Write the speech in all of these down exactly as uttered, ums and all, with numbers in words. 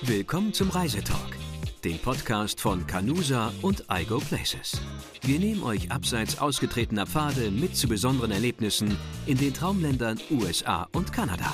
Willkommen zum Reisetalk, dem Podcast von Canusa und I Go Places. Wir nehmen euch abseits ausgetretener Pfade mit zu besonderen Erlebnissen in den Traumländern U S A und Kanada.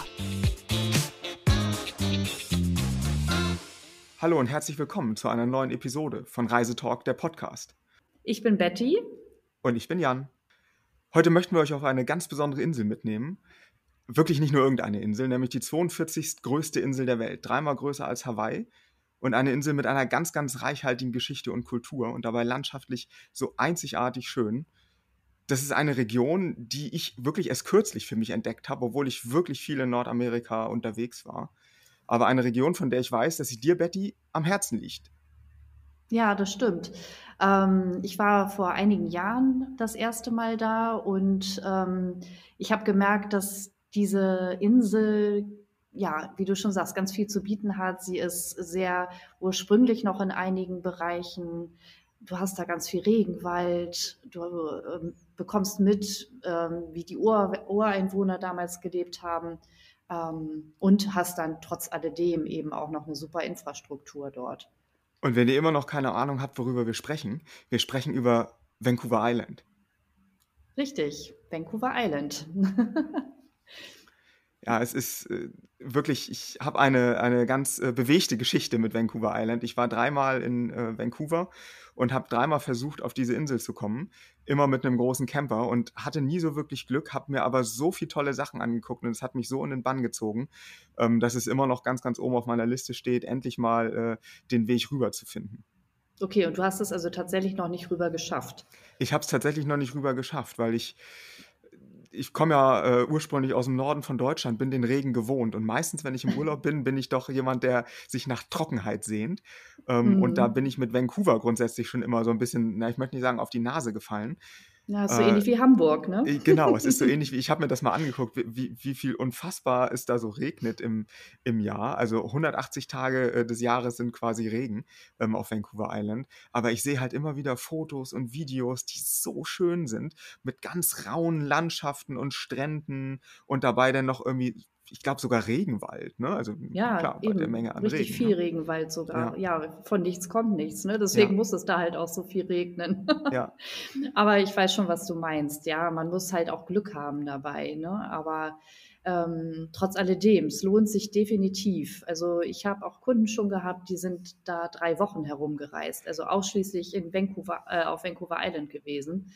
Hallo und herzlich willkommen zu einer neuen Episode von Reisetalk, der Podcast. Ich bin Betty. Und ich bin Jan. Heute möchten wir euch auf eine ganz besondere Insel mitnehmen. Wirklich nicht nur irgendeine Insel, nämlich die zweiundvierzigste größte Insel der Welt, dreimal größer als Hawaii und eine Insel mit einer ganz, ganz reichhaltigen Geschichte und Kultur und dabei landschaftlich so einzigartig schön. Das ist eine Region, die ich wirklich erst kürzlich für mich entdeckt habe, obwohl ich wirklich viel in Nordamerika unterwegs war. Aber eine Region, von der ich weiß, dass sie dir, Betty, am Herzen liegt. Ja, das stimmt. Ähm, ich war vor einigen Jahren das erste Mal da und ähm, ich habe gemerkt, dass diese Insel, ja, wie du schon sagst, ganz viel zu bieten hat. Sie ist sehr ursprünglich noch in einigen Bereichen. Du hast da ganz viel Regenwald. Du ähm, bekommst mit, ähm, wie die Ur Ureinwohner damals gelebt haben. Ähm, und hast dann trotz alledem eben auch noch eine super Infrastruktur dort. Und wenn ihr immer noch keine Ahnung habt, worüber wir sprechen, wir sprechen über Vancouver Island. Richtig, Vancouver Island. Ja, es ist äh, wirklich, ich habe eine, eine ganz äh, bewegte Geschichte mit Vancouver Island. Ich war dreimal in äh, Vancouver und habe dreimal versucht, auf diese Insel zu kommen. Immer mit einem großen Camper und hatte nie so wirklich Glück, habe mir aber so viele tolle Sachen angeguckt und es hat mich so in den Bann gezogen, ähm, dass es immer noch ganz, ganz oben auf meiner Liste steht, endlich mal äh, den Weg rüber zu finden. Okay, und du hast es also tatsächlich noch nicht rüber geschafft. Ich habe es tatsächlich noch nicht rüber geschafft, weil ich Ich komme ja äh, ursprünglich aus dem Norden von Deutschland, bin den Regen gewohnt und meistens, wenn ich im Urlaub bin, bin ich doch jemand, der sich nach Trockenheit sehnt. Ähm, Mhm. Und da bin ich mit Vancouver grundsätzlich schon immer so ein bisschen, na, ich möchte nicht sagen, auf die Nase gefallen. Ja, ist so Äh, ähnlich wie Hamburg, ne? äh, Genau, es ist so ähnlich wie, ich habe mir das mal angeguckt, wie, wie wie viel unfassbar es da so regnet im, im Jahr. Also hundertachtzig Tage äh, des Jahres sind quasi Regen ähm, auf Vancouver Island. Aber ich sehe halt immer wieder Fotos und Videos, die so schön sind, mit ganz rauen Landschaften und Stränden und dabei dann noch irgendwie, ich glaube sogar Regenwald, ne? Also Ja, klar, bei der eben. Menge an Richtig Regen, viel ne? Regenwald sogar. Ja, Ja, von nichts kommt nichts, ne? Deswegen ja, muss es da halt auch so viel regnen. ja. Aber ich weiß schon, was du meinst. Ja, man muss halt auch Glück haben dabei, ne? Aber ähm, trotz alledem, es lohnt sich definitiv. Also ich habe auch Kunden schon gehabt, die sind da drei Wochen herumgereist, also ausschließlich in Vancouver, äh, auf Vancouver Island gewesen.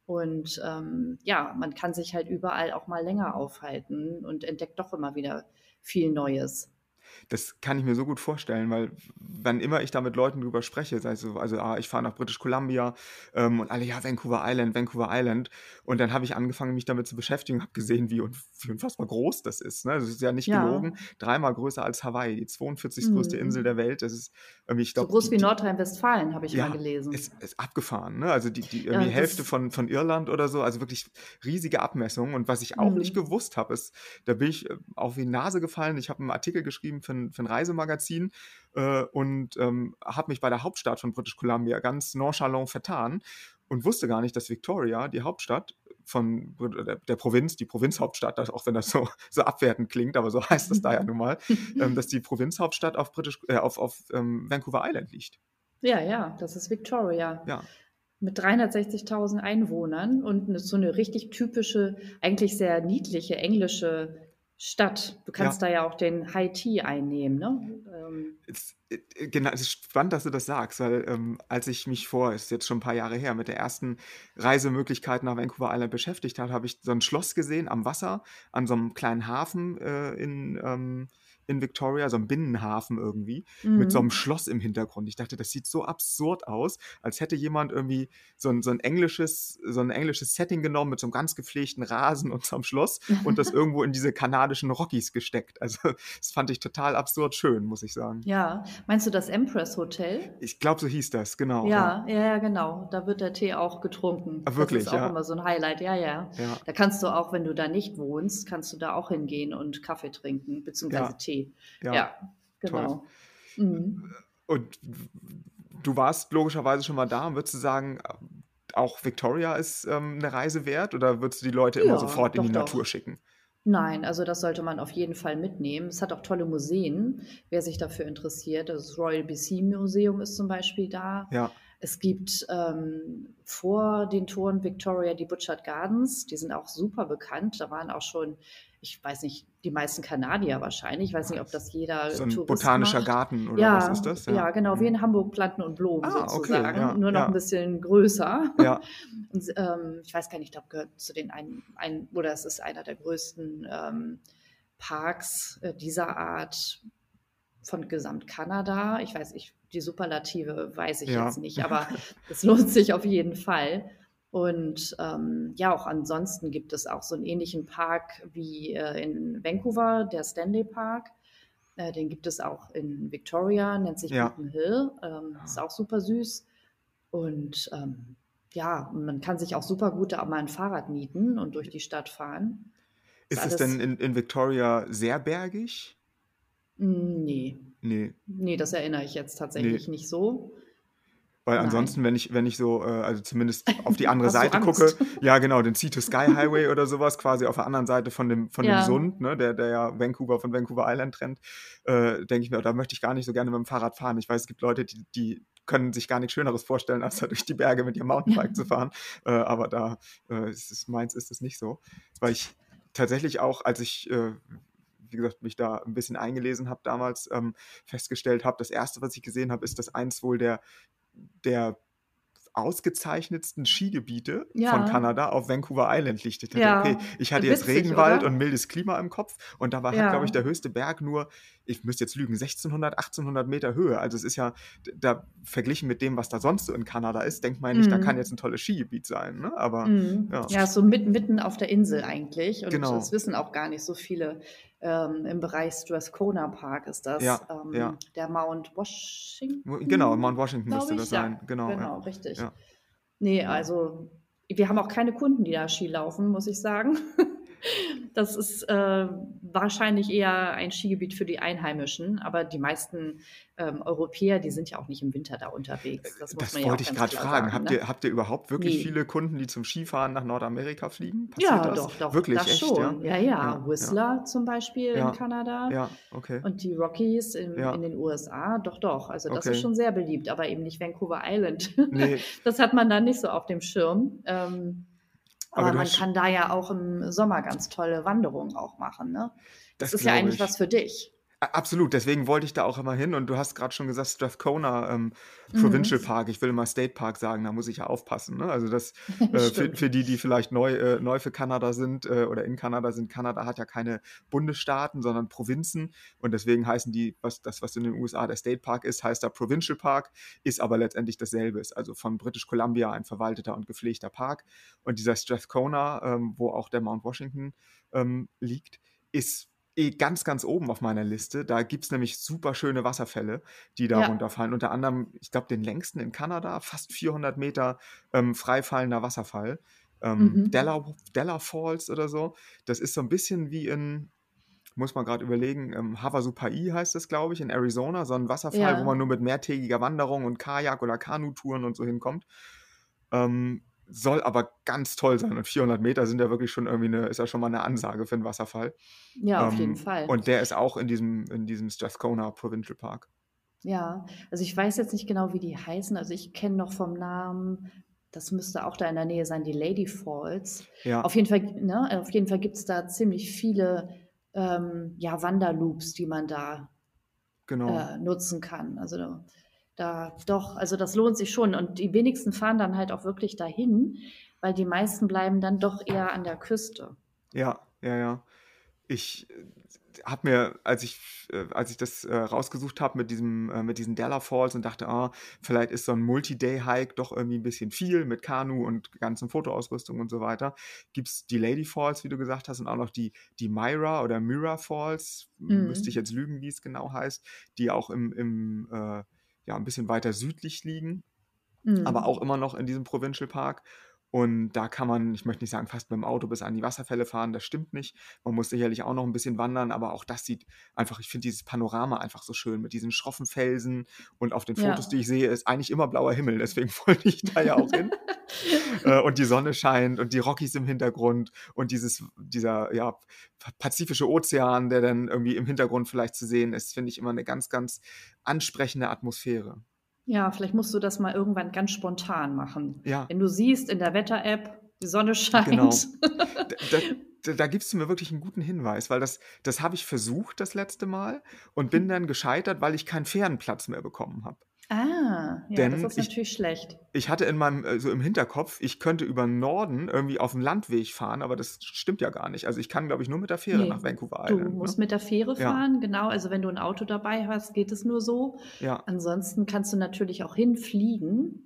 Und ähm, ja, man kann sich halt überall auch mal länger aufhalten und entdeckt doch immer wieder viel Neues. Das kann ich mir so gut vorstellen, weil wann immer ich da mit Leuten drüber spreche, sei es so, also ah, ich fahre nach British Columbia ähm, und alle, ja, Vancouver Island, Vancouver Island. Und dann habe ich angefangen, mich damit zu beschäftigen, habe gesehen, wie, unf- wie unfassbar groß das ist. Ne? Das ist ja nicht Ja, gelogen, dreimal größer als Hawaii, die zweiundvierzigste größte Insel der mhm. Welt. Das ist irgendwie, ich So glaube, groß die, wie die, Nordrhein-Westfalen, habe ich mal ja, es gelesen. ist abgefahren, ne? Also die, die irgendwie Ja, Hälfte das, von, von Irland oder so, also wirklich riesige Abmessungen. Und was ich auch nicht mhm. gewusst habe, ist, da bin ich äh, auf die Nase gefallen. Ich habe einen Artikel geschrieben für ein, für ein Reisemagazin äh, und ähm, habe mich bei der Hauptstadt von British Columbia ganz nonchalant vertan und wusste gar nicht, dass Victoria, die Hauptstadt von Brit- der, der Provinz, die Provinzhauptstadt, das- auch wenn das so, so abwertend klingt, aber so heißt das da ja nun mal, ähm, dass die Provinzhauptstadt auf, British, äh, auf, auf ähm, Vancouver Island liegt. Ja, ja, das ist Victoria. Ja. Mit dreihundertsechzigtausend Einwohnern und 'ne so eine richtig typische, eigentlich sehr niedliche englische Stadt. Du kannst Ja, da ja auch den High Tea einnehmen, ne? Ähm, es, äh, genau, es ist spannend, dass du das sagst, weil ähm, als ich mich vor, ist jetzt schon ein paar Jahre her, mit der ersten Reisemöglichkeit nach Vancouver Island beschäftigt habe, habe ich so ein Schloss gesehen am Wasser, an so einem kleinen Hafen äh, in, ähm, in Victoria, so einem Binnenhafen irgendwie, mit so einem mhm. Schloss im Hintergrund. Ich dachte, das sieht so absurd aus, als hätte jemand irgendwie so ein, so ein englisches, so ein englisches Setting genommen mit so einem ganz gepflegten Rasen und so einem Schloss und das irgendwo in diese kanadischen Rockies gesteckt. Also das fand ich total absurd schön, muss ich sagen. Ja. Meinst du das Empress Hotel? Ich glaube, so hieß das, genau, ja. Ja, ja, ja, genau. Da wird der Tee auch getrunken. Ah, Das ist wirklich, auch ja, immer so ein Highlight. Ja, ja. ja, Da kannst du auch, wenn du da nicht wohnst, kannst du da auch hingehen und Kaffee trinken, beziehungsweise ja, Tee. ja, Ja, toll. genau. Mhm. Und du warst logischerweise schon mal da und würdest du sagen, auch Victoria ist ähm, eine Reise wert oder würdest du die Leute immer Ja, sofort in die doch, Natur doch. schicken? Nein, also das sollte man auf jeden Fall mitnehmen. Es hat auch tolle Museen, wer sich dafür interessiert. Das Royal B C Museum ist zum Beispiel da. Ja. Es gibt ähm, vor den Toren Victoria die Butchart Gardens, die sind auch super bekannt. Da waren auch schon, ich weiß nicht, die meisten Kanadier wahrscheinlich. Ich weiß nicht, ob das jeder So ein Tourist botanischer macht. Garten oder was ist Ja, das? ja, genau, wie Mhm. in Hamburg Planten und Blumen Ah, okay, sozusagen, ja, nur noch ein ja, bisschen größer. ja. Und, ähm, ich weiß gar nicht, ich glaube, gehört zu den ein, ein oder es ist einer der größten ähm, Parks äh, dieser Art von Gesamtkanada. Ich weiß, ich, die Superlative weiß ich jetzt Ja. nicht, aber es lohnt sich auf jeden Fall. Und ähm, ja, auch ansonsten gibt es auch so einen ähnlichen Park wie äh, in Vancouver, der Stanley Park. Äh, den gibt es auch in Victoria, nennt sich Ja. Beacon Hill. Ähm, ist auch super süß. Und ähm, ja, man kann sich auch super gut da auch mal ein Fahrrad mieten und durch die Stadt fahren. Ist Ist es denn alles, in, in Victoria sehr bergig? mm, nee, Nee, nee, das erinnere ich jetzt nee. tatsächlich nicht so. Weil ansonsten, Nein. wenn ich, wenn ich so, äh, also zumindest auf die andere Hast du Seite gucke, Angst? ja genau, den Sea to Sky Highway oder sowas, quasi auf der anderen Seite von dem, von dem Ja, Sund, ne, der, der ja Vancouver von Vancouver Island trennt, äh, denke ich mir, da möchte ich gar nicht so gerne mit dem Fahrrad fahren. Ich weiß, es gibt Leute, die, die können sich gar nichts Schöneres vorstellen, als da durch die Berge mit ihrem Mountainbike zu fahren. Äh, aber da äh, ist es, meins ist es nicht so. Weil ich tatsächlich auch, als ich äh, wie gesagt, mich da ein bisschen eingelesen habe damals, ähm, festgestellt habe, das erste, was ich gesehen habe, ist, dass eins wohl der, der ausgezeichnetsten Skigebiete von ja, Kanada auf Vancouver Island liegt. Ich dachte, okay, ja. ich hatte jetzt Witzig, Regenwald und oder? mildes Klima im Kopf und dabei hat, glaube ich, der Ja. höchste Berg nur, ich müsste jetzt lügen, sechzehnhundert, achtzehnhundert Meter Höhe. Also es ist ja, da verglichen mit dem, was da sonst so in Kanada ist, denkt man ja nicht, da kann jetzt Mhm. ein tolles Skigebiet sein. Ne? Aber Mhm. ja, Ja, ist so mitten, mitten auf der Insel eigentlich. Und es genau. wissen auch gar nicht so viele. Ähm, im Bereich Strathcona Park ist das. Ja, ja. Ähm, der Mount Genau, Mount Washington, Washington müsste glaube das ich. Ja, sein. Genau, ja. genau, richtig. Ja. Nee, also wir haben auch keine Kunden, die da Ski laufen, muss ich sagen. Das ist äh, wahrscheinlich eher ein Skigebiet für die Einheimischen, aber die meisten ähm, Europäer, die sind ja auch nicht im Winter da unterwegs. Das muss man Das ja wollte auch ich ganz gerade klar fragen. sagen, Habt ne? ihr, habt ihr überhaupt wirklich Nee. viele Kunden, die zum Skifahren nach Nordamerika fliegen? Passiert Ja, das? doch, doch, Wirklich, das echt, ja? schon. Ja, ja. Ja, ja, Whistler zum Beispiel in ja, Kanada ja, okay, und die Rockies in, in ja, den U S A. Doch, doch. Also das ist okay. schon sehr beliebt, aber eben nicht Vancouver Island. Nee, Das hat man dann nicht so auf dem Schirm. Ähm, aber aber du man hast, kann da ja auch im Sommer ganz tolle Wanderungen auch machen, ne? Das das ist ja glaube eigentlich was ich. für dich. A- Absolut, deswegen wollte ich da auch immer hin und du hast gerade schon gesagt, Strathcona ähm, Mhm. Provincial Park, ich will immer State Park sagen, da muss ich ja aufpassen. Ne? Also das äh, für, Stimmt. für die, die vielleicht neu, äh, neu für Kanada sind äh, oder in Kanada sind, Kanada hat ja keine Bundesstaaten, sondern Provinzen und deswegen heißen die, was das, was in den U S A der State Park ist, heißt da Provincial Park, ist aber letztendlich dasselbe, ist also von British Columbia ein verwalteter und gepflegter Park und dieser Strathcona, ähm, wo auch der Mount Washington ähm, liegt, ist eh ganz, ganz oben auf meiner Liste. Da gibt es nämlich super schöne Wasserfälle, die da Ja. runterfallen. Unter anderem, ich glaube, den längsten in Kanada, fast vierhundert Meter ähm, freifallender Wasserfall. Ähm, Mhm. Della, Della Falls oder so. Das ist so ein bisschen wie in, muss man gerade überlegen, ähm, Havasupai heißt es, glaube ich, in Arizona. So ein Wasserfall, wo Ja. man nur mit mehrtägiger Wanderung und Kajak- oder Kanutouren und so hinkommt. Ähm, soll aber ganz toll sein. Und vierhundert Meter sind ja wirklich schon irgendwie eine, ist ja schon mal eine Ansage für einen Wasserfall. Ja, auf jeden Ähm, Fall. und der ist auch in diesem, in diesem Strathcona Provincial Park. Ja, also ich weiß jetzt nicht genau, wie die heißen. Also ich kenne noch vom Namen, das müsste auch da in der Nähe sein, die Lady Falls. Ja, Auf jeden Fall, ne, auf jeden Fall gibt es da ziemlich viele ähm, ja, Wanderloops, die man da genau. äh, nutzen kann. Also da, da doch, also das lohnt sich schon. Und die wenigsten fahren dann halt auch wirklich dahin, weil die meisten bleiben dann doch eher an der Küste. Ja, ja, ja. Ich habe mir, als ich, äh, als ich das äh, rausgesucht habe mit diesem, äh, mit diesen Della Falls und dachte, ah, vielleicht ist so ein Multi-Day-Hike doch irgendwie ein bisschen viel mit Kanu und ganzen Fotoausrüstung und so weiter. Gibt es die Lady Falls, wie du gesagt hast, und auch noch die, die Myra oder Myra Falls, müsste ich Mhm. jetzt lügen, wie es genau heißt, die auch im, im äh, ja, ein bisschen weiter südlich liegen, aber auch Mhm. immer noch in diesem Provincial Park. Und da kann man, ich möchte nicht sagen, fast mit dem Auto bis an die Wasserfälle fahren, das stimmt nicht. Man muss sicherlich auch noch ein bisschen wandern, aber auch das sieht einfach, ich finde dieses Panorama einfach so schön mit diesen schroffen Felsen und auf den Fotos, die Ja. ich sehe, ist eigentlich immer blauer Himmel, deswegen wollte ich da ja auch hin. Äh, und die Sonne scheint und die Rockies im Hintergrund und dieses, dieser ja, Pazifische Ozean, der dann irgendwie im Hintergrund vielleicht zu sehen ist, finde ich immer eine ganz, ganz ansprechende Atmosphäre. Ja, vielleicht musst du das mal irgendwann ganz spontan machen. Ja, Wenn du siehst in der Wetter-App, die Sonne genau. scheint. Da, da, da gibst du mir wirklich einen guten Hinweis, weil das, das habe ich versucht das letzte Mal und bin dann gescheitert, weil ich keinen Fährenplatz mehr bekommen habe. Ah, ja, das Denn ist ich, natürlich schlecht. ich hatte in meinem, äh, so im Hinterkopf, ich könnte über den Norden irgendwie auf dem Landweg fahren, aber das stimmt ja gar nicht. Also ich kann, glaube ich, nur mit der Fähre nach Nee, Vancouver du Island. Ne? musst mit der Fähre Ja, fahren, genau. Also wenn du ein Auto dabei hast, geht es nur so. ja. Ansonsten kannst du natürlich auch hinfliegen.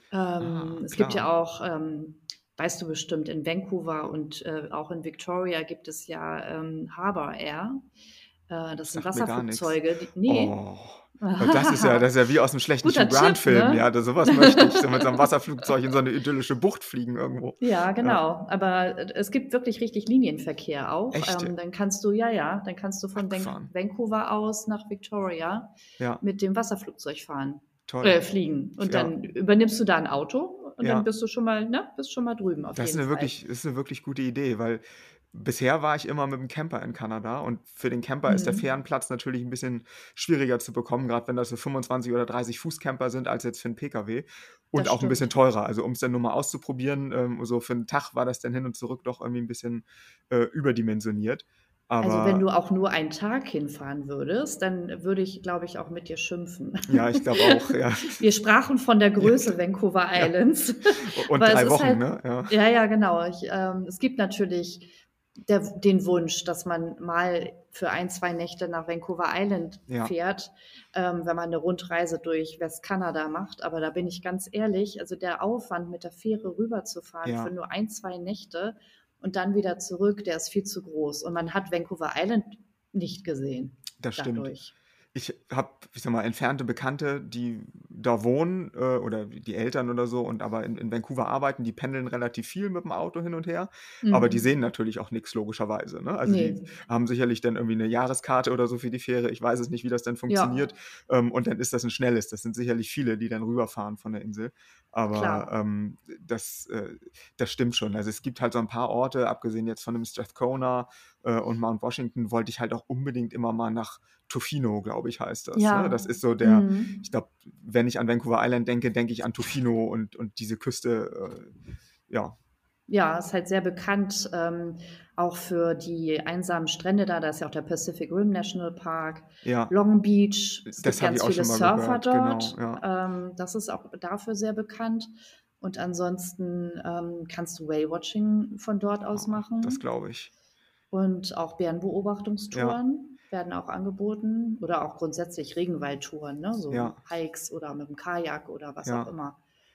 Ähm, Ah, es gibt ja klar. auch, ähm, weißt du bestimmt, in Vancouver und äh, auch in Victoria gibt es ja ähm, Harbour Air. Äh, das Das sind sagt mir gar nichts. Wasserflugzeuge. Die, nee. Oh, das ist ja, das ist ja wie aus einem schlechten Guter Hugh Grant-Film. Tipp, ne? Ja, das, sowas möchte ich. So mit so einem Wasserflugzeug in so eine idyllische Bucht fliegen irgendwo. Ja, Ja, genau. Aber äh, es gibt wirklich richtig Linienverkehr auch. echt? Ähm, dann kannst du, ja, ja, dann kannst du von Van Abgefahren. Vancouver aus nach Victoria Ja, mit dem Wasserflugzeug fahren, toll. äh, fliegen. Und Ja, dann übernimmst du da ein Auto und dann ja. bist du schon mal, ne, bist schon mal drüben auf Das ist jeden eine Fall. wirklich, das ist eine wirklich gute Idee, weil bisher war ich immer mit dem Camper in Kanada und für den Camper ist der Mhm. Fährenplatz natürlich ein bisschen schwieriger zu bekommen, gerade wenn das so fünfundzwanzig oder dreißig Fuß Camper sind, als jetzt für einen P K W und Das auch ein bisschen stimmt. teurer. Also um es dann nur mal auszuprobieren, ähm, so für einen Tag war das dann hin und zurück doch irgendwie ein bisschen äh, überdimensioniert. Also wenn Aber du auch nur einen Tag hinfahren würdest, dann würde ich, glaube ich, auch mit dir schimpfen. ja, ich glaube auch, ja. Wir sprachen von der Ja, Größe Vancouver ja. Islands. Und Aber es drei ist Wochen, halt, ne? Ja, ja, ja, genau. Ich, ähm, es gibt natürlich der, den Wunsch, dass man mal für ein, zwei Nächte nach Vancouver Island ja, fährt, ähm, wenn man eine Rundreise durch Westkanada macht. Aber da bin ich ganz ehrlich, also der Aufwand mit der Fähre rüberzufahren für ja, nur ein, zwei Nächte und dann wieder zurück, der ist viel zu groß. Und man hat Vancouver Island nicht gesehen das stimmt. dadurch. Ich habe, ich sag mal, entfernte Bekannte, die da wohnen äh, oder die Eltern oder so und aber in, in Vancouver arbeiten, die pendeln relativ viel mit dem Auto hin und her, aber die Mhm. sehen natürlich auch nichts logischerweise. Ne? Also die Nee, haben sicherlich dann irgendwie eine Jahreskarte oder so für die Fähre. Ich weiß es nicht, wie das dann funktioniert. ja, Ähm, und dann ist das ein schnelles. Das sind sicherlich viele, die dann rüberfahren von der Insel. Aber klar. ähm, das, äh, das stimmt schon. Also es gibt halt so ein paar Orte, abgesehen jetzt von dem Strathcona äh, und Mount Washington, wollte ich halt auch unbedingt immer mal nach Tofino, glaube ich, heißt das. Ne? Das Ja. ist so der, Mhm. ich glaube, wenn ich an Vancouver Island denke, denke ich an Tofino und, und diese Küste. Äh, ja, Ja, ist halt sehr bekannt, ähm, auch für die einsamen Strände da. Da ist ja auch der Pacific Rim National Park, ja, Long Beach. Es das gibt habe ich ganz auch viele schon mal Surfer gehört. Genau, dort. ja, Ähm, das ist auch dafür sehr bekannt. Und ansonsten ähm, kannst du Whale-Watching von dort aus oh, das machen. glaube ich. Und auch Ja, Bärenbeobachtungstouren werden auch angeboten. Oder auch grundsätzlich Regenwaldtouren, ne? So ja, Hikes oder mit dem Kajak oder was auch ja. immer.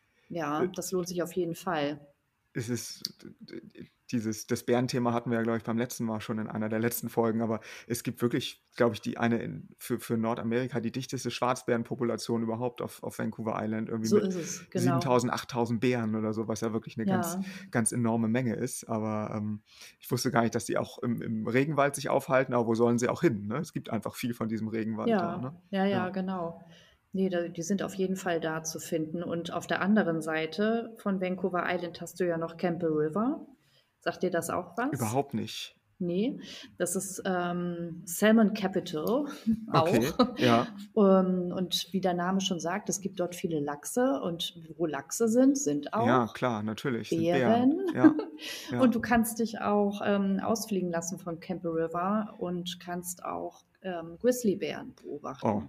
Ja, Äh, das lohnt sich auf jeden Fall. Es ist dieses, das Bärenthema hatten wir ja, glaube ich, beim letzten Mal schon in einer der letzten Folgen, aber es gibt wirklich, glaube ich, die eine in, für, für Nordamerika die dichteste Schwarzbärenpopulation überhaupt auf, auf Vancouver Island, irgendwie So mit ist es, genau. siebentausend, achttausend Bären oder so, was ja wirklich eine ganz, Ja, ganz enorme Menge ist. Aber ähm, ich wusste gar nicht, dass die auch im, im Regenwald sich aufhalten, aber wo sollen sie auch hin? Ne? Es gibt einfach viel von diesem Regenwald da. Ne? ja, ja, ja, Ja, genau. Nee, da, die sind auf jeden Fall da zu finden. Und auf der anderen Seite von Vancouver Island hast du ja noch Campbell River. Sagt dir das auch was? überhaupt nicht. Nee, das ist ähm, Salmon Capital Okay, auch. ja, Ähm, und wie der Name schon sagt, es gibt dort viele Lachse. Und wo Lachse sind, sind ja, auch klar, natürlich, sind Bären. Bären. Ja, ja. Und du kannst dich auch ähm, ausfliegen lassen von Campbell River und kannst auch ähm, Grizzlybären Oh. beobachten.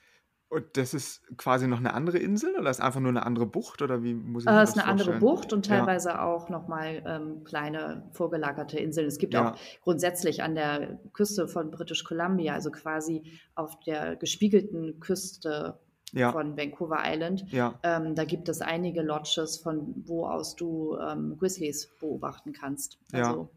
Und das ist quasi noch eine andere Insel oder ist einfach nur eine andere Bucht oder wie muss ich Äh, mir Es das ist eine andere vorstellen? Bucht und Ja, teilweise auch nochmal ähm, kleine vorgelagerte Inseln. Es gibt auch ja, grundsätzlich an der Küste von British Columbia, also quasi auf der gespiegelten Küste ja, von Vancouver Island, ja, ähm, da gibt es einige Lodges, von wo aus du ähm, Grizzlies beobachten kannst. ja. Also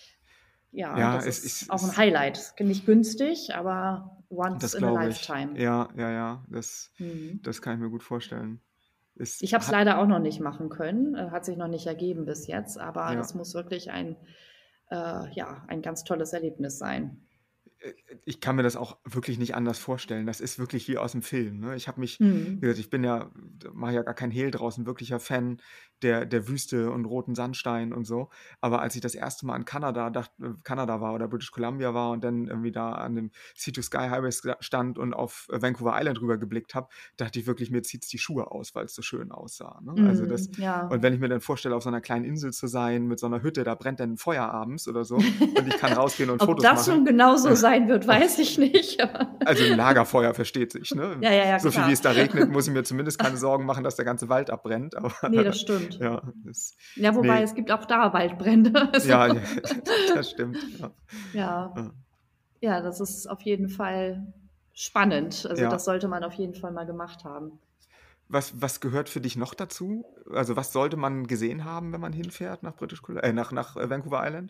ja, Ja, das es ist ist, auch ein es, Highlight. Nicht günstig, aber once das in a glaube ich. lifetime. Ja, ja, ja, das, Mhm. das kann ich mir gut vorstellen. Es Ich habe es hat leider auch noch nicht machen können, äh, hat sich noch nicht ergeben bis jetzt, aber ja. das muss wirklich ein, äh, ja, ein ganz tolles Erlebnis sein. Äh, ich kann mir das auch wirklich nicht anders vorstellen. Das ist wirklich wie aus dem Film, ne? Ich habe mich wie Mhm. gesagt, ich bin ja mache ja gar keinen Hehl draus, 'n wirklicher Fan der der Wüste und roten Sandstein und so. Aber als ich das erste Mal in Kanada dacht äh, Kanada war oder British Columbia war und dann irgendwie da an dem Sea to Sky Highway sta stand und auf, äh, Vancouver Island rübergeblickt habe, dachte ich wirklich, mir zieht's die Schuhe aus, weil's so schön aussah, ne? Also, das Mhm, und ja. wenn ich mir dann vorstelle, auf so 'ner kleinen Insel zu sein mit so 'ner Hütte, da brennt dann 'n Feuer abends oder so und ich kann rausgehen und Ob Fotos das machen. nun genauso Äh, sein wird, weiß ich nicht, aber also 'n Lagerfeuer, versteht sich, ne? Ja, ja, ja, So viel wie klar. es da regnet, muss ich mir zumindest keine Sorgen machen, dass der ganze Wald abbrennt, aber Ne, das stimmt. ja, das Ja, wobei ne. es gibt auch da Waldbrände, also Ja, das stimmt, ja. Ja. Ja. Ja, das ist auf jeden Fall spannend. Also, das Ja. sollte man auf jeden Fall mal gemacht haben. Was was gehört für dich noch dazu? Also, was sollte man gesehen haben, wenn man hinfährt nach British Col äh, nach nach, äh, Vancouver Island?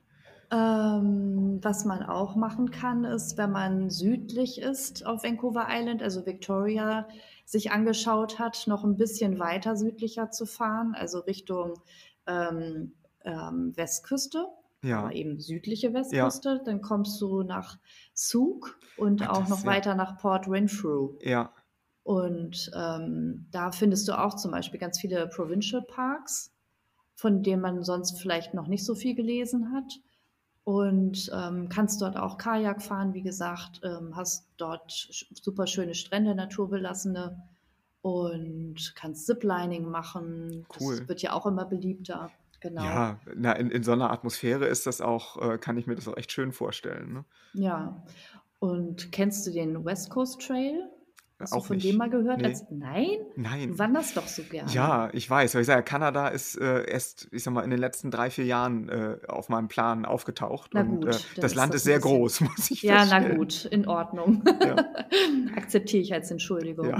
Ähm, was man auch machen kann, ist, wenn man südlich ist auf Vancouver Island, also Victoria sich angeschaut hat, noch 'n bisschen weiter südlicher zu fahren, also Richtung, ähm, ähm, Westküste, aber Ja. eben südliche Ja. Westküste. Dann kommst du nach Sooke und Ah, auch das noch ja. weiter nach Port Renfrew. Ja. Und, ähm, da findest du auch zum Beispiel ganz viele Provincial Parks, von denen man sonst vielleicht noch nicht so viel gelesen hat. Und, ähm, kannst dort auch Kajak fahren, wie gesagt, ähm, hast dort sch super schöne Strände, naturbelassene und kannst Ziplining machen. Das Cool. wird ja auch immer beliebter, genau. Ja, na, in in so 'ner Atmosphäre ist das auch äh, kann ich mir das auch echt schön vorstellen, ne? Ja. Und kennst du den West Coast Trail? Äh, Hast du auch von dem nicht. mal gehört? Ne. Als nein? Du Nein. wanderst doch so gerne. Ja, ich weiß, aber ich sage ja, Kanada ist, äh, erst, ich sage mal, in den letzten drei, vier Jahren, äh, auf meinem Plan aufgetaucht Na und, äh, gut, dann das ist Land das ist 'n sehr bisschen groß, muss ich ja, na feststellen. gut, in Ordnung. Ja. Akzeptiere ich als Ja. Entschuldigung.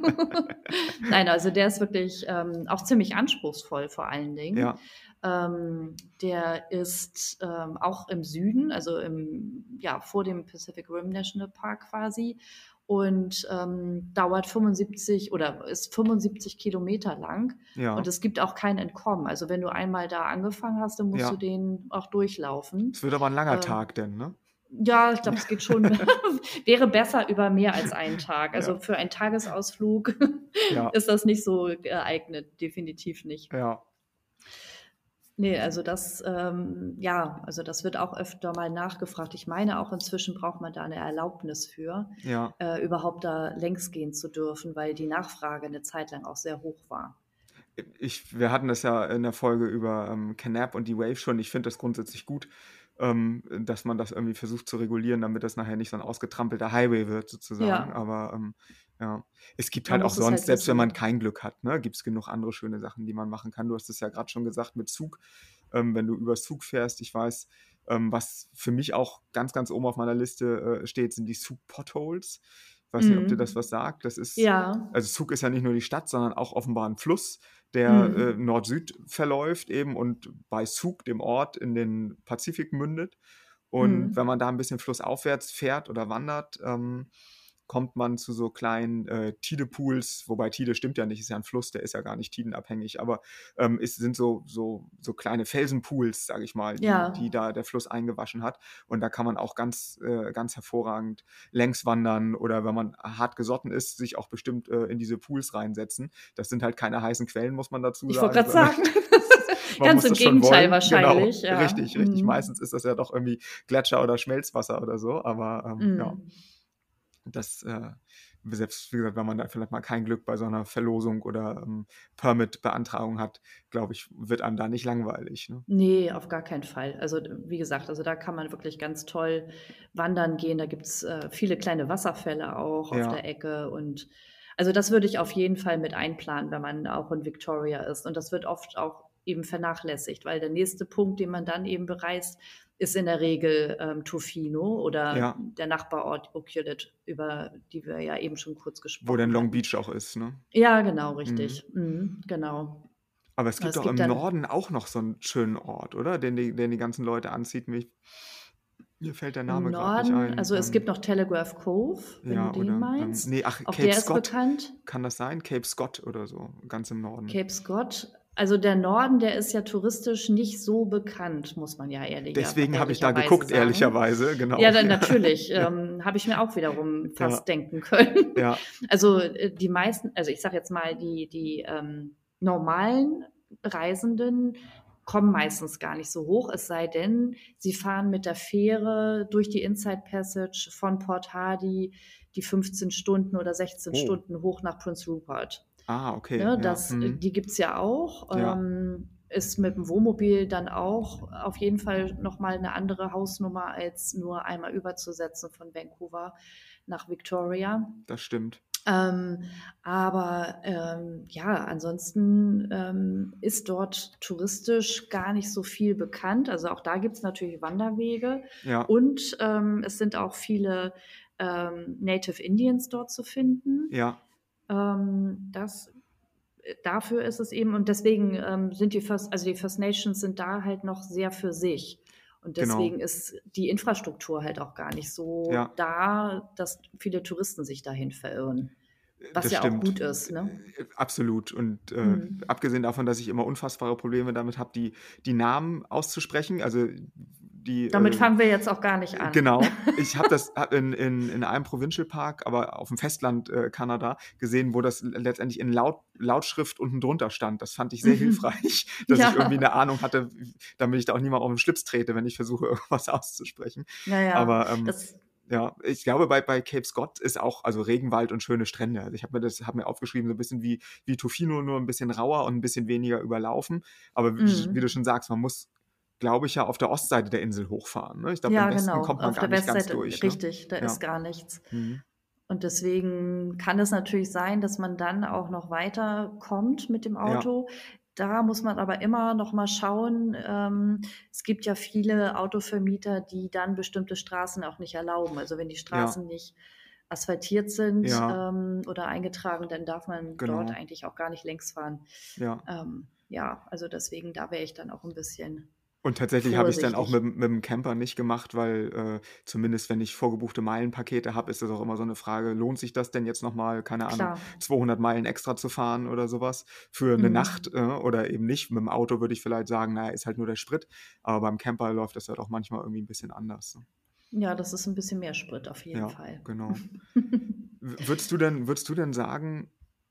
Nein, also der ist wirklich, ähm, auch ziemlich anspruchsvoll vor allen Dingen. Ja. Ähm, der ist, ähm, auch im Süden, also im ja, vor dem Pacific Rim National Park quasi und, ähm, dauert fünfundsiebzig oder ist fünfundsiebzig Kilometer lang und Ja. es gibt auch kein Entkommen. Also, wenn du einmal da angefangen hast, dann musst du Ja. den auch durchlaufen. Es wird aber 'n langer Ähm, Tag denn, ne? ja, ich glaube, es geht schon wäre besser über mehr als einen Tag. Also, Ja. für einen Tagesausflug Ja. ist das nicht so geeignet, definitiv nicht. Ja. Ne, also das, ähm ja, also das wird auch öfter mal nachgefragt. Ich meine auch, inzwischen braucht man da 'ne Erlaubnis für, Ja. äh, überhaupt da längs gehen zu dürfen, weil die Nachfrage 'ne Zeit lang auch sehr hoch war. I ich wir hatten das ja in der Folge über, ähm, Kanab und die Wave schon. Ich finde das grundsätzlich gut, ähm, dass man das irgendwie versucht zu regulieren, damit das nachher nicht so 'n ausgetrampelter Highway wird sozusagen. Ja. Aber, ähm, ja. Es gibt Man halt auch muss es sonst, halt selbst wenn man wissen. kein Glück hat, ne, gibt's genug andere schöne Sachen, die man machen kann. Du hast es ja grad schon gesagt mit Sooke, ähm, wenn du über Sooke fährst. Ich weiß, ähm, was für mich auch ganz, ganz oben auf meiner Liste, äh, steht, sind die Sooke Potholes. Weiß nicht, ob dir das Mhm. was sagt. Das ist Ja. also Sooke ist ja nicht nur die Stadt, sondern auch offenbar 'n Fluss, der, äh, Mhm. Nord-Süd verläuft eben und bei Sooke, dem Ort, in den Pazifik mündet. Und wenn Mhm. man da 'n bisschen flussaufwärts fährt oder wandert, ähm, kommt man zu so kleinen, äh, Tidepools, wobei Tide stimmt ja nicht, ist ja 'n Fluss, der ist ja gar nicht tidenabhängig, aber, ähm, es sind so so so kleine Felsenpools, sage ich mal, die Ja. die da der Fluss eingewaschen hat. Und da kann man auch ganz äh, ganz hervorragend längs wandern oder wenn man hart gesotten ist, sich auch bestimmt, äh, in diese Pools reinsetzen. Das sind halt keine heißen Quellen, muss man dazu Ich wollte sagen, grad sondern sagen, das ist man ganz muss im das schon Gegenteil wollen. Genau, wahrscheinlich, ja. richtig, richtig. Mhm. Meistens ist das ja doch irgendwie Gletscher oder Schmelzwasser oder so, aber, ähm, ja. Mhm. Das, äh selbst wie gesagt, wenn man da vielleicht mal kein Glück bei so 'ner Verlosung oder, ähm, Permit-Beantragung hat, glaube ich, wird einem da nicht langweilig, ne? Ne, auf gar keinen Fall. Also, d wie gesagt, also da kann man wirklich ganz toll wandern gehen. Da gibt's, äh, viele kleine Wasserfälle auch auf Ja. der Ecke und also das würde ich auf jeden Fall mit einplanen, wenn man auch in Victoria ist. Und das wird oft auch eben vernachlässigt, weil der nächste Punkt, den man dann eben bereist, ist in der Regel, ähm, Tofino oder Ja. der Nachbarort Ucluelet, über die wir ja eben schon kurz Wo dann gesprochen Long hatten. Beach auch ist, ne? Ja, genau, Mhm. richtig. Mhm, genau. Aber es gibt Es doch gibt im dann Norden auch noch so 'n schönen Ort, oder? Den die den die ganzen Leute anzieht, mich Mir fällt der Im Name gerade nicht Norden, ein. also es gibt Ähm, noch Telegraph Cove, wenn du ja, den oder, ähm, meinst. nee, ach, Auch Cape der ist Scott, bekannt. kann das sein? Cape Scott oder so, ganz im Norden. Cape Scott. Also der Norden, der ist ja touristisch nicht so bekannt, muss man ja ehrlicher, Deswegen habe ich da ehrlicherweise geguckt, sagen. ehrlicherweise, Ja, genau. dann Ja, natürlich, ja, ähm, habe ich mir auch wiederum ja, fast denken können. ja, Also äh, die meisten, also ich sage jetzt mal, die, die ähm, normalen Reisenden kommen meistens gar nicht so hoch, es sei denn, sie fahren mit der Fähre durch die Inside Passage von Port Hardy die fünfzehn Stunden oder sechzehn oh, Stunden hoch nach Prince Rupert. ah, okay, Ne, ja, das, hm, die gibt's ja auch. ja, Ähm, ist mit dem Wohnmobil dann auch auf jeden Fall nochmal eine andere Hausnummer, als nur einmal überzusetzen von Vancouver nach Victoria. das stimmt. Ähm, aber ähm, ja, ansonsten ähm, ist dort touristisch gar nicht so viel bekannt. Also auch da gibt's natürlich Wanderwege Ja, und ähm, es sind auch viele ähm, Native Indians dort zu finden. ja, Ähm, das dafür ist es eben, und deswegen ähm, sind die First, also die First Nations sind da halt noch sehr für sich. Und genau, deswegen ist die Infrastruktur halt auch gar nicht so ja. da, dass viele Touristen sich dahin verirren. Was Das ja auch stimmt. gut ist, ne? Äh, Absolut. Und äh, Mhm. abgesehen davon, dass ich immer unfassbare Probleme damit habe, die, die Namen auszusprechen, also die, Damit äh, fangen wir jetzt auch gar nicht an. genau, ich habe das hab in, in, in einem Provincial Park, aber auf dem Festland äh, Kanada gesehen, wo das letztendlich in Laut, Lautschrift unten drunter stand. Das fand ich sehr Mhm. hilfreich, dass ich irgendwie Ja, eine Ahnung hatte, damit ich da auch niemand auf den Schlips trete, wenn ich versuche, irgendwas auszusprechen. naja, Aber ähm, das, ja, ich glaube, bei, bei Cape Scott ist auch, also Regenwald und schöne Strände. Also ich habe mir das, habe mir aufgeschrieben, so ein bisschen wie, wie Tofino, nur ein bisschen rauer und ein bisschen weniger überlaufen. Aber wie, wie du mhm. schon sagst, man muss, glaube ich, ja auf der Ostseite der Insel hochfahren. Ne? Ich glaube, im Ja, Westen genau. kommt man Auf gar der nicht ganz Westseite, durch. Ne? richtig, da ist Ja. gar nichts. Mhm. Und deswegen kann es natürlich sein, dass man dann auch noch weiterkommt mit dem Ja, Auto. Da muss man aber immer noch mal schauen. Ähm, es gibt ja viele Autovermieter, die dann bestimmte Straßen auch nicht erlauben. Also wenn die ja, Straßen nicht asphaltiert sind ja, ähm, oder eingetragen, dann darf man dort genau. eigentlich auch gar nicht längs fahren. Ja. Ähm, ja, also deswegen, da wäre ich dann auch ein bisschen Und tatsächlich habe ich es dann auch mit, vorsichtig. mit dem Camper nicht gemacht, weil äh, zumindest wenn ich vorgebuchte Meilenpakete habe, ist das auch immer so eine Frage, lohnt sich das denn jetzt nochmal, keine Ahnung, Klar. zweihundert Meilen extra zu fahren oder sowas für eine Nacht Mhm. äh, oder eben nicht. Mit dem Auto würde ich vielleicht sagen, naja, ist halt nur der Sprit, aber beim Camper läuft das halt auch manchmal irgendwie ein bisschen anders. Ne? Ja, das ist ein bisschen mehr Sprit auf jeden Ja, Fall. genau. W- Würdest du denn, würdest du denn sagen,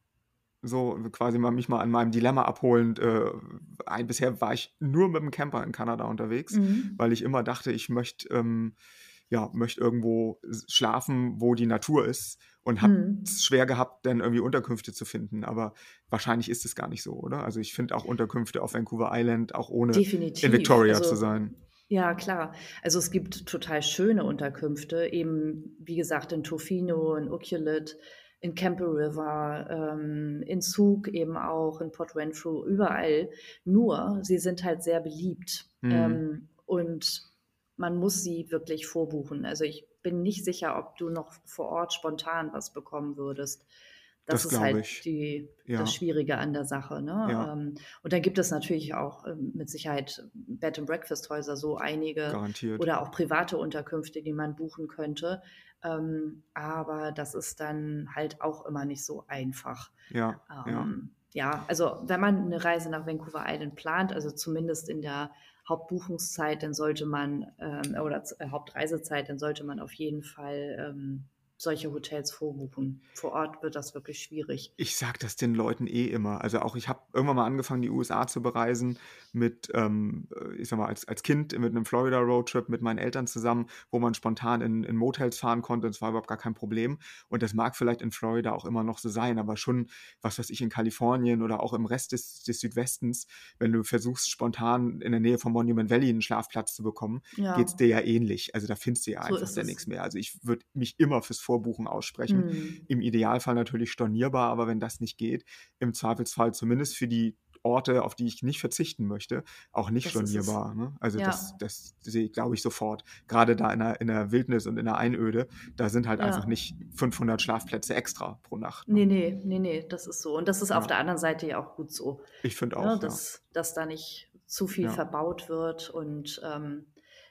so quasi mal mich mal an meinem Dilemma abholend. Äh, ein, bisher war ich nur mit dem Camper in Kanada unterwegs, Mhm. weil ich immer dachte, ich möchte ähm, ja, möchte irgendwo s- schlafen, wo die Natur ist und habe es Mhm. schwer gehabt, dann irgendwie Unterkünfte zu finden. Aber wahrscheinlich ist es gar nicht so, oder? Also ich finde auch Unterkünfte auf Vancouver Island, auch ohne in Definitiv. Victoria zu Also, sein. ja, klar. Also es gibt total schöne Unterkünfte, eben wie gesagt in Tofino, in Ucluelet, in Campbell River, ähm, in Zug eben auch, in Port Renfrew, überall. Nur, sie sind halt sehr beliebt. Hm, Ähm, und man muss sie wirklich vorbuchen. Also ich bin nicht sicher, ob du noch vor Ort spontan was bekommen würdest. Das das ist glaube halt ich. die, das Ja, Schwierige an der Sache, ne? ja, Ähm, und dann gibt es natürlich auch ähm, mit Sicherheit Bed and Breakfast Häuser, so einige garantiert. oder auch private Unterkünfte, die man buchen könnte. Ähm, aber das ist dann halt auch immer nicht so einfach. Ja, ja, Ähm, ja, also wenn man eine Reise nach Vancouver Island plant, also zumindest in der Hauptbuchungszeit, dann sollte man, ähm, oder Z- äh, Hauptreisezeit, dann sollte man auf jeden Fall ähm, solche Hotels vorbuchen. Vor Ort wird das wirklich schwierig. Ich sag das den Leuten eh immer. Also auch ich habe irgendwann mal angefangen, die U S A zu bereisen mit, ähm, äh, ich sag mal, als, als Kind mit einem Florida-Roadtrip mit meinen Eltern zusammen, wo man spontan in, in Motels fahren konnte. Das war überhaupt gar kein Problem. Und das mag vielleicht in Florida auch immer noch so sein, aber schon, was weiß ich, in Kalifornien oder auch im Rest des, des Südwestens, wenn du versuchst, spontan in der Nähe von Monument Valley einen Schlafplatz zu bekommen, geht's Ja, dir ja ähnlich. Also da findest du ja so einfach ist dann nichts es. mehr. Also ich würde mich immer fürs Vorbuchen aussprechen. Hm. Im Idealfall natürlich stornierbar, aber wenn das nicht geht, im Zweifelsfall zumindest für die Orte, auf die ich nicht verzichten möchte, auch nicht Das ist es. stornierbar. Ne? Also das, Ja, das sehe ich, glaube ich, sofort. Gerade da in der, in der Wildnis und in der Einöde, da sind halt einfach ja. nicht fünfhundert Schlafplätze extra pro Nacht. Ne? Nee, nee, nee, nee, das ist so. Und das ist auf Ja, der anderen Seite ja auch gut so, ich finde ne, auch, ja. dass, dass da nicht zu viel Ja, verbaut wird und ähm,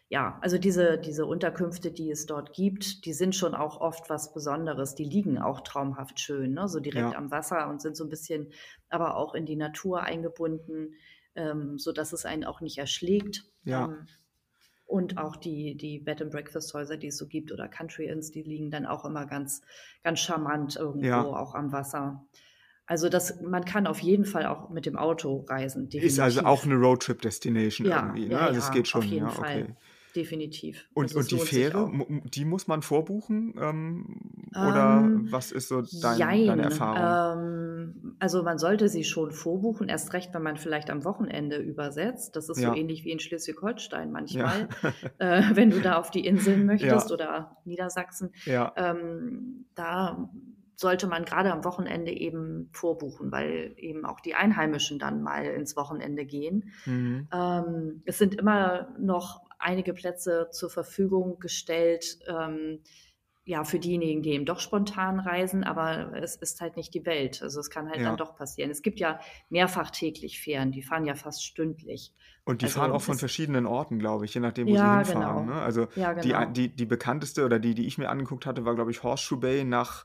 ja, also diese, diese Unterkünfte, die es dort gibt, die sind schon auch oft was Besonderes. Die liegen auch traumhaft schön, ne? So direkt Ja. am Wasser und sind so ein bisschen aber auch in die Natur eingebunden, ähm, sodass es einen auch nicht erschlägt. Ja. Ähm, und auch die, die Bed-and-Breakfast-Häuser, die es so gibt, oder Country Inns, die liegen dann auch immer ganz, ganz charmant irgendwo, Ja. auch am Wasser. Also das, man kann auf jeden Fall auch mit dem Auto reisen, definitiv. Ist also auch eine Roadtrip-Destination Ja, irgendwie, ne? ja, Also es ja, geht schon, auf jeden ja, Fall. okay. Definitiv. Und, Also es und die lohnt sich Fähre, auch. mu- die muss man vorbuchen? Ähm, oder Ähm, was ist so dein, deine Jein. Erfahrung? Ähm, also man sollte sie schon vorbuchen, erst recht, wenn man vielleicht am Wochenende übersetzt. Das ist so Ja. ähnlich wie in Schleswig-Holstein Ja. manchmal, äh, wenn du da auf die Inseln möchtest Ja. oder Niedersachsen. Ja. Ähm, da sollte man gerade am Wochenende eben vorbuchen, weil eben auch die Einheimischen dann mal ins Wochenende gehen. Mhm. Ähm, es sind immer noch einige Plätze zur Verfügung gestellt, ähm, ja, für diejenigen, die eben doch spontan reisen, aber es ist halt nicht die Welt. Also es kann halt Ja. dann doch passieren. Es gibt ja mehrfach täglich Fähren, die fahren ja fast stündlich. Und die Also fahren auch von es- verschiedenen Orten, glaube ich, je nachdem, wo Ja, sie hinfahren. genau. Ne? Also Ja, die, genau. die, die bekannteste oder die, die ich mir angeguckt hatte, war, glaube ich, Horseshoe Bay nach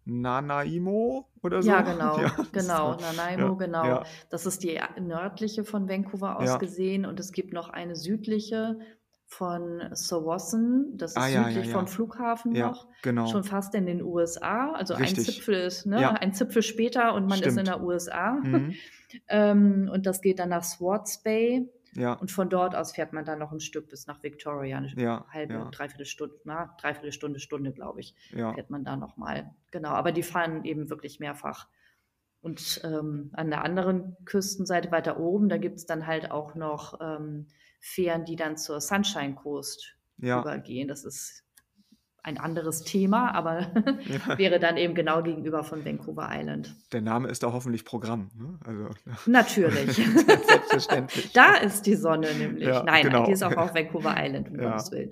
Nanaimo oder so. Ja, genau, Ja, das genau. ist- Nanaimo, ja, genau. ja. Das ist die nördliche von Vancouver aus Ja. gesehen und es gibt noch eine südliche von Tsawwassen, das ist Ah, ja, ja, südlich ja. vom Flughafen Ja, noch, genau. schon fast in den U S A. Also ein Richtig. Zipfel ist, ne, Ja. ein Zipfel später und man ist in Stimmt. der U S A. Mhm. Ähm, und das geht dann nach Swartz Bay. Ja, Und von dort aus fährt man dann noch ein Stück bis nach Victoria, eine Ja, halbe, ja. dreiviertel Stunde, na, dreiviertel Stunde, Stunde, glaube ich, ja. fährt man da nochmal. Genau, aber die fahren eben wirklich mehrfach. Und ähm, an der anderen Küstenseite weiter oben, da gibt es dann halt auch noch ähm, Fähren, die dann zur Sunshine Coast Ja. übergehen. Das ist ein anderes Thema, aber Ja. wäre dann eben genau gegenüber von Vancouver Island. Der Name ist da hoffentlich Programm. Ne? Also, Natürlich. selbstverständlich. Da ist die Sonne nämlich. Ja, nein, genau. nein, die ist auch auf Vancouver Island, um Ja, Gottes Willen.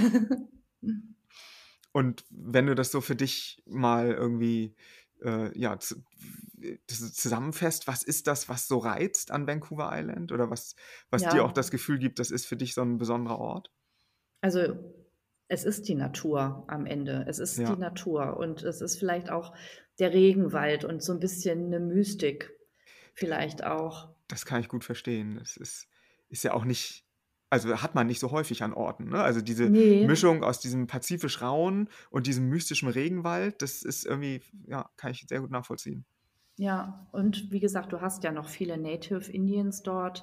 ja. Und wenn du das so für dich mal irgendwie äh, ja, zu, das zusammenfasst, was ist das, was so reizt an Vancouver Island? Oder was, was Ja. dir auch das Gefühl gibt, das ist für dich so ein besonderer Ort? Also es ist die Natur am Ende. Es ist Ja. die Natur und es ist vielleicht auch der Regenwald und so ein bisschen eine Mystik vielleicht auch. Das kann ich gut verstehen. Das ist, ist ja auch nicht, also hat man nicht so häufig an Orten. Ne? Also diese Nee. Mischung aus diesem pazifisch rauen und diesem mystischen Regenwald, das ist irgendwie, ja, kann ich sehr gut nachvollziehen. Ja, und wie gesagt, du hast ja noch viele Native Indians dort,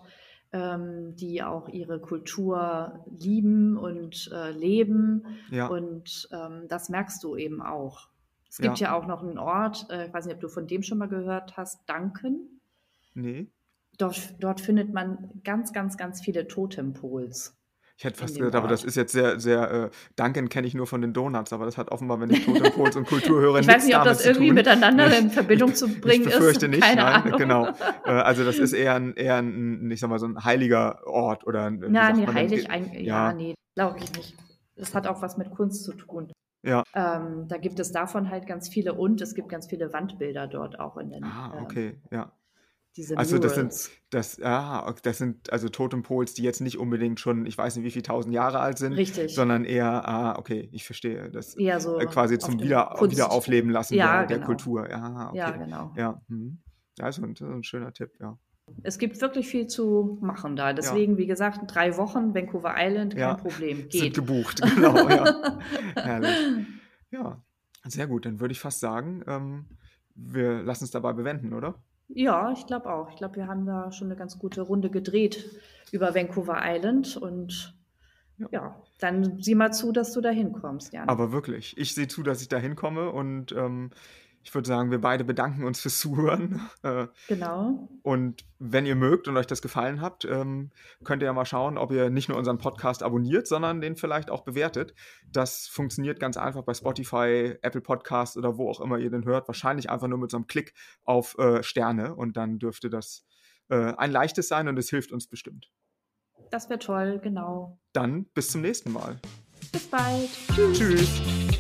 ähm, die auch ihre Kultur lieben und äh, leben. Ja. Und ähm, das merkst du eben auch. Es gibt Ja. ja auch noch einen Ort, äh, ich weiß nicht, ob du von dem schon mal gehört hast, Duncan. Nee. Dort, dort findet man ganz, ganz, ganz viele Totempols. Ich hätte fast in dem gesagt, aber das Ort. ist jetzt sehr, sehr, äh, Duncan kenne ich nur von den Donuts, aber das hat offenbar, wenn ich Totempols und Kultur höre, Ich nichts weiß nicht, ob damit das zu irgendwie tun. miteinander in Verbindung zu bringen Ich ist. befürchte nicht, Keine nein, Ahnung. genau. Äh, also das ist eher ein, eher ein, ich sag mal, so ein heiliger Ort oder ein, wie Ja, sagt nee, man denn? heilig, ein, ja, Ja. nee, glaube ich nicht. Das hat auch was mit Kunst zu tun. Ja. Ähm, da gibt es davon halt ganz viele und es gibt ganz viele Wandbilder dort auch in den, Ah, ähm, okay, ja. diese Also das sind, Murals. das, ah, ok- das sind also Totempols, die jetzt nicht unbedingt schon, ich weiß nicht, wie viele tausend Jahre alt sind, Richtig. sondern eher, ah, okay, ich verstehe, das Eher so äh, quasi auf zum dem Wieder, Kunst. Wiederaufleben lassen Ja, der, der genau. Kultur. Ja, okay. Ja, genau. Ja, hm. Ja, ist ein, das ist ein schöner Tipp, ja. Es gibt wirklich viel zu machen da. Deswegen, wie gesagt, drei Wochen Vancouver Island, kein Ja, Problem. sind Geht. gebucht, genau, ja. Herrlich. Ja, sehr gut, dann würde ich fast sagen, ähm, wir lassen es dabei bewenden, oder? Ja, ich glaube auch. Ich glaube, wir haben da schon eine ganz gute Runde gedreht über Vancouver Island und Ja. ja, dann sieh mal zu, dass du da hinkommst, Jan. Aber wirklich, ich sehe zu, dass ich da hinkomme und ähm, ich würde sagen, wir beide bedanken uns fürs Zuhören. Äh, Genau. und wenn ihr mögt und euch das gefallen hat, ähm, könnt ihr ja mal schauen, ob ihr nicht nur unseren Podcast abonniert, sondern den vielleicht auch bewertet. Das funktioniert ganz einfach bei Spotify, Apple Podcasts oder wo auch immer ihr den hört. Wahrscheinlich einfach nur mit so einem Klick auf äh, Sterne und dann dürfte das äh, ein leichtes sein und es hilft uns bestimmt. Das wäre toll, genau. Dann bis zum nächsten Mal. Bis bald. Tschüss.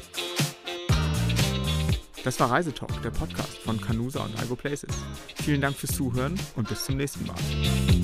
Das war Reisetalk, der Podcast von Canusa und Igo Places. Vielen Dank fürs Zuhören und bis zum nächsten Mal.